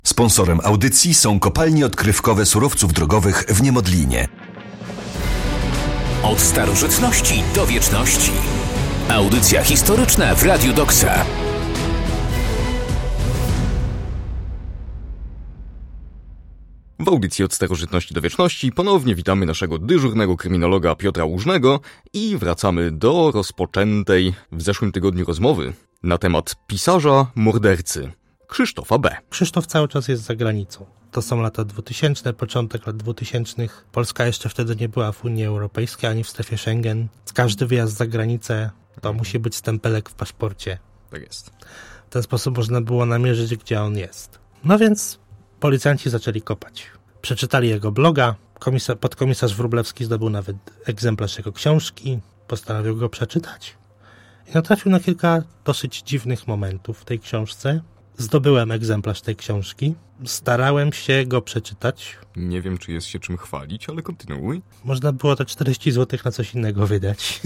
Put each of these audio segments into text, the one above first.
Sponsorem audycji są kopalnie odkrywkowe surowców drogowych w Niemodlinie. Od starożytności do wieczności. Audycja historyczna w Radiu Doksa. W audycji Od starożytności do wieczności ponownie witamy naszego dyżurnego kryminologa Piotra Łużnego i wracamy do rozpoczętej w zeszłym tygodniu rozmowy na temat pisarza mordercy Krzysztofa B. Krzysztof cały czas jest za granicą. To są lata 2000, początek lat 2000. Polska jeszcze wtedy nie była w Unii Europejskiej ani w strefie Schengen. Każdy wyjazd za granicę to musi być stempelek w paszporcie. Tak jest. W ten sposób można było namierzyć, gdzie on jest. No więc policjanci zaczęli kopać. Przeczytali jego bloga. Podkomisarz Wróblewski zdobył nawet egzemplarz jego książki. Postanowił go przeczytać. I natrafił na kilka dosyć dziwnych momentów w tej książce. Zdobyłem egzemplarz tej książki. Starałem się go przeczytać. Nie wiem, czy jest się czym chwalić, ale kontynuuj. Można było te 40 zł na coś innego wydać.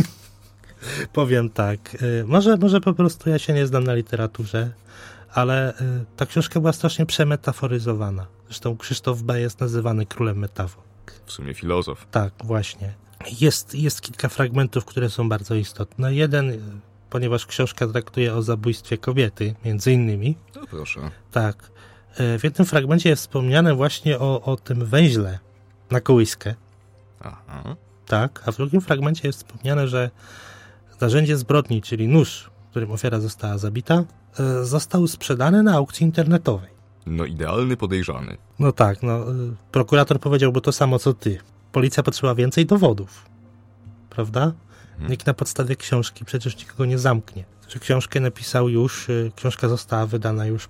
Powiem tak. Może po prostu ja się nie znam na literaturze, ale ta książka była strasznie przemetaforyzowana. Zresztą Krzysztof B. jest nazywany królem metafor. W sumie filozof. Tak, właśnie. Jest kilka fragmentów, które są bardzo istotne. Jeden, ponieważ książka traktuje o zabójstwie kobiety, między innymi. No proszę. Tak. W jednym fragmencie jest wspomniane właśnie o tym węźle na kołyskę. Aha. Tak, a w drugim fragmencie jest wspomniane, że narzędzie zbrodni, czyli nóż, którym ofiara została zabita, został sprzedany na aukcji internetowej. No idealny podejrzany. No tak, prokurator powiedziałby to samo co ty. Policja potrzeba więcej dowodów. Prawda? Nikt na podstawie książki przecież nikogo nie zamknie. Że książkę napisał już, książka została wydana już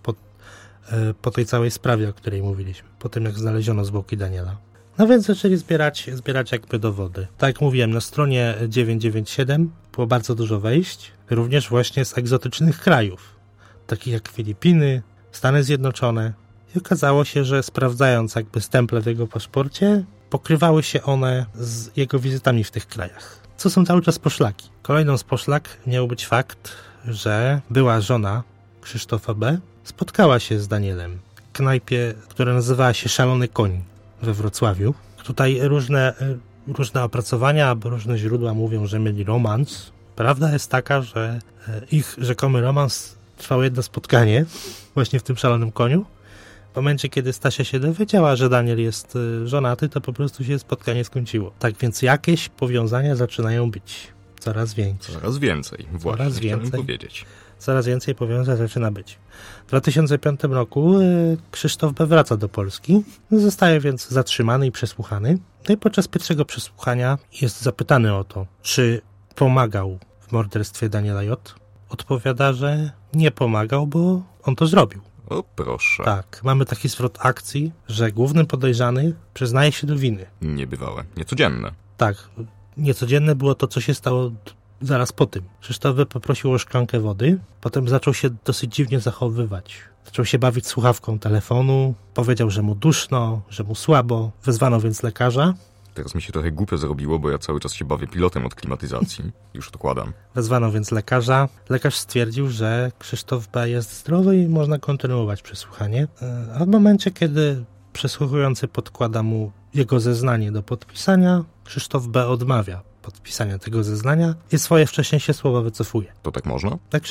po tej całej sprawie, o której mówiliśmy. Po tym, jak znaleziono zwłoki Daniela. No więc zaczęli zbierać jakby dowody. Tak jak mówiłem, na stronie 997 było bardzo dużo wejść, również właśnie z egzotycznych krajów, takich jak Filipiny, Stany Zjednoczone. I okazało się, że sprawdzając jakby stemple w jego paszporcie, pokrywały się one z jego wizytami w tych krajach. Co są cały czas poszlaki. Kolejną z poszlak miał być fakt, że była żona Krzysztofa B. spotkała się z Danielem w knajpie, która nazywała się Szalony Koń we Wrocławiu. Tutaj różne opracowania albo różne źródła mówią, że mieli romans. Prawda jest taka, że ich rzekomy romans trwało jedno spotkanie właśnie w tym Szalonym Koniu. W momencie, kiedy Stasia się dowiedziała, że Daniel jest żonaty, to po prostu się spotkanie skończyło. Tak więc jakieś powiązania zaczynają być coraz większe. Coraz więcej, właśnie coraz więcej. chciałem powiedzieć. Coraz więcej powiązań zaczyna być. W 2005 roku Krzysztof B. wraca do Polski. Zostaje więc zatrzymany i przesłuchany. No i podczas pierwszego przesłuchania jest zapytany o to, czy pomagał w morderstwie Daniela J. Odpowiada, że nie pomagał, bo on to zrobił. O proszę. Tak, mamy taki zwrot akcji, że główny podejrzany przyznaje się do winy. Niebywałe, niecodzienne. Tak, niecodzienne było to, co się stało zaraz po tym. Krzysztof poprosił o szklankę wody, potem zaczął się dosyć dziwnie zachowywać. Zaczął się bawić słuchawką telefonu, powiedział, że mu duszno, że mu słabo. Wezwano więc lekarza. Teraz mi się trochę głupio zrobiło, bo ja cały czas się bawię pilotem od klimatyzacji. Już odkładam. Wezwano więc lekarza. Lekarz stwierdził, że Krzysztof B. jest zdrowy i można kontynuować przesłuchanie. A w momencie, kiedy przesłuchujący podkłada mu jego zeznanie do podpisania, Krzysztof B. odmawia podpisania tego zeznania i swoje wcześniejsze słowa wycofuje. To tak można? Jak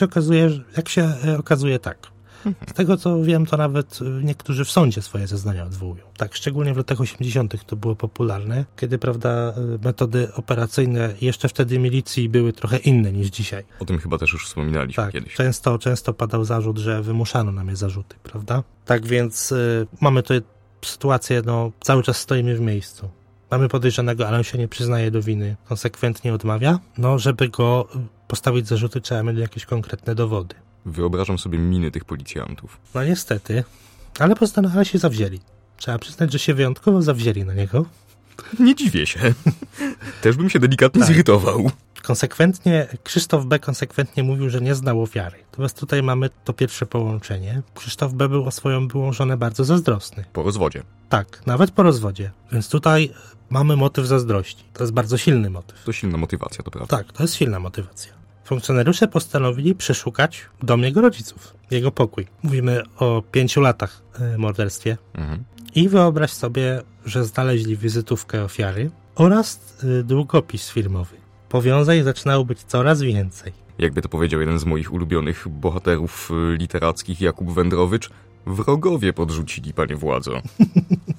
się okazuje, tak. Z tego co wiem, to nawet niektórzy w sądzie swoje zeznania odwołują. Tak, szczególnie w latach 80. to było popularne, kiedy, prawda, metody operacyjne jeszcze wtedy milicji były trochę inne niż dzisiaj. O tym chyba też już wspominaliśmy kiedyś. Często padał zarzut, że wymuszano na mnie zarzuty, prawda? Tak więc mamy tutaj sytuację, cały czas stoimy w miejscu. Mamy podejrzanego, ale on się nie przyznaje do winy. Konsekwentnie odmawia. Żeby go postawić zarzuty, trzeba mieć jakieś konkretne dowody. Wyobrażam sobie miny tych policjantów. No niestety, ale się zawzięli. Trzeba przyznać, że się wyjątkowo zawzięli na niego. Nie dziwię się. Też bym się delikatnie zirytował. Krzysztof B. konsekwentnie mówił, że nie znał ofiary. Natomiast tutaj mamy to pierwsze połączenie. Krzysztof B. był o swoją byłą żonę bardzo zazdrosny. Po rozwodzie. Tak, nawet po rozwodzie. Więc tutaj mamy motyw zazdrości. To jest bardzo silny motyw. To silna motywacja, to prawda. Tak, to jest silna motywacja. Funkcjonariusze postanowili przeszukać dom jego rodziców, jego pokój. Mówimy o 5 latach morderstwie. I wyobraź sobie, że znaleźli wizytówkę ofiary oraz długopis firmowy. Powiązań zaczynało być coraz więcej. Jakby to powiedział jeden z moich ulubionych bohaterów literackich, Jakub Wędrowicz, wrogowie podrzucili, panie władzo.